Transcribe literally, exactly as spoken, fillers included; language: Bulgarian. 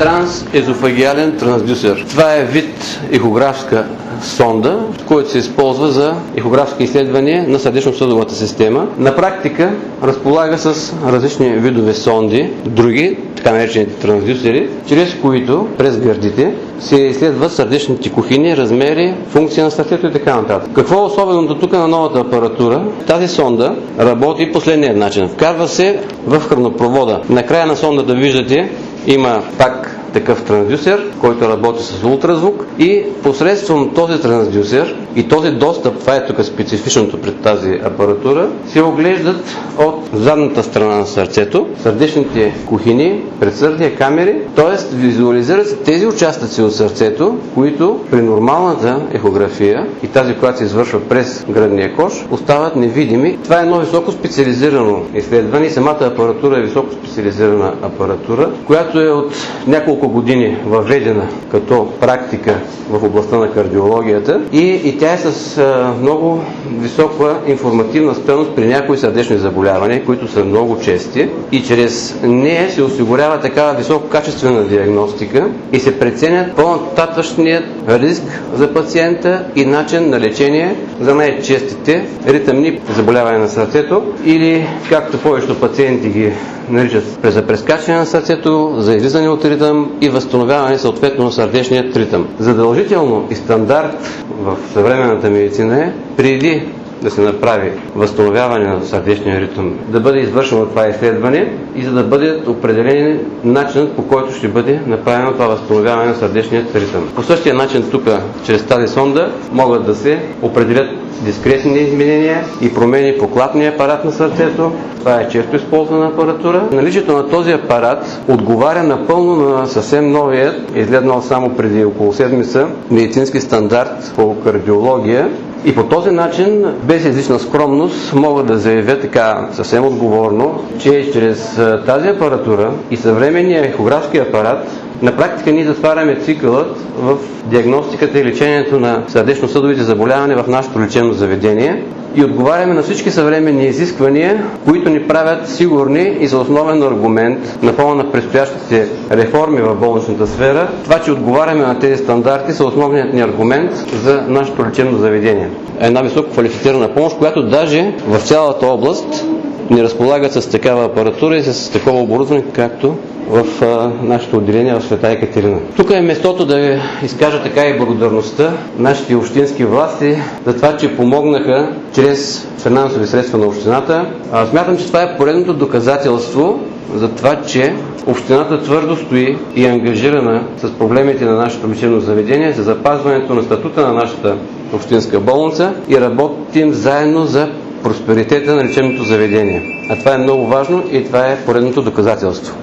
трансезофагиален трансдюсер. Това е вид ехографска сонда, който се използва за ехографски изследвания на сърдечно-съдовата система. На практика разполага с различни видове сонди, други, така наречените трансдюсери, чрез които през гърдите се изследват сърдечните кухини, размери, функция на сърцето и така нататък. Какво е особеното тук на новата апаратура? Тази сонда работи последния начин. Вкарва се в хранопровода. На края на сондата виждате има пак такъв трансдюсер, който работи с ултразвук и посредством този трансдюсер и този достъп, това е тук специфичното пред тази апаратура, се оглеждат от задната страна на сърцето, сърдечните кухини, предсърдия камери, т.е. визуализират се тези участъци от сърцето, които при нормалната ехография и тази, която се извършва през гръдния кош, остават невидими. Това е едно високо специализирано изследване и самата апаратура е високо специализирана апаратура, която е от няколко години въведена като практика в областта на кардиологията и, и тя е с а, много висока информативна стойност при някои сърдечни заболявания, които са много чести и чрез нея се осигурява такава висококачествена диагностика и се преценят по-нататъчният риск за пациента и начин на лечение за най-честите ритъмни заболявания на сърцето или, както повечето пациенти ги наричат, за прескачане на сърцето, за излизане от ритъм и възстановяване съответно на сърдечният ритъм. Задължително и стандарт в съвременната медицина е преди да се направи възстановяване на сърдечния ритъм, да бъде извършено това изследване и за да бъде определен начинът, по който ще бъде направено това възстановяване на сърдечния ритъм. По същия начин тук, чрез тази сонда, могат да се определят дискретни изменения и промени по клапния апарат на сърцето. Това е често използвана апаратура. Наличието на този апарат отговаря напълно на съвсем новия, изгледнал само преди около седмица, медицински стандарт по кардиология. И по този начин, без излишна скромност, мога да заявя така съвсем отговорно, че чрез тази апаратура и съвременния ехографски апарат на практика ние затваряме цикълът в диагностиката и лечението на сърдечно-съдовите заболявания в нашето лечебно заведение и отговаряме на всички съвременни изисквания, които ни правят сигурни и за основен аргумент на фона на предстоящите реформи в болничната сфера. Това, че отговаряме на тези стандарти, са основният ни аргумент за нашето лечебно заведение. Една високо квалифицирана помощ, която даже в цялата област ни разполагат с такава апаратура и с такова оборудване, както в а, нашето отделение в Света Екатерина. Тук е местото да ви изкажа така и благодарността нашите общински власти за това, че помогнаха чрез финансови средства на общината. А, смятам, че това е поредното доказателство за това, че общината твърдо стои и е ангажирана с проблемите на нашето лечебно заведение за запазването на статута на нашата общинска болница и работим заедно за просперитета на лечебното заведение. А това е много важно и това е поредното доказателство.